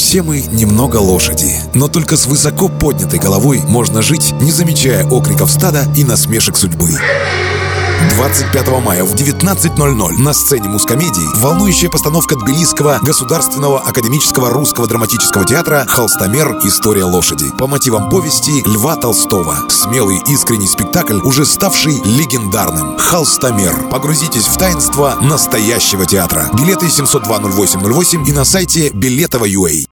Все мы немного лошади, но только с высоко поднятой головой можно жить, не замечая окриков стада и насмешек судьбы. 25 мая в 19:00 на сцене Мускомедии волнующая постановка Тбилисского государственного академического русского драматического театра «Холстомер. История лошади» по мотивам повести Льва Толстого. Смелый искренний спектакль, уже ставший легендарным. «Холстомер». Погрузитесь в таинство настоящего театра. Билеты 702-08-08 и на сайте Билетово.ua.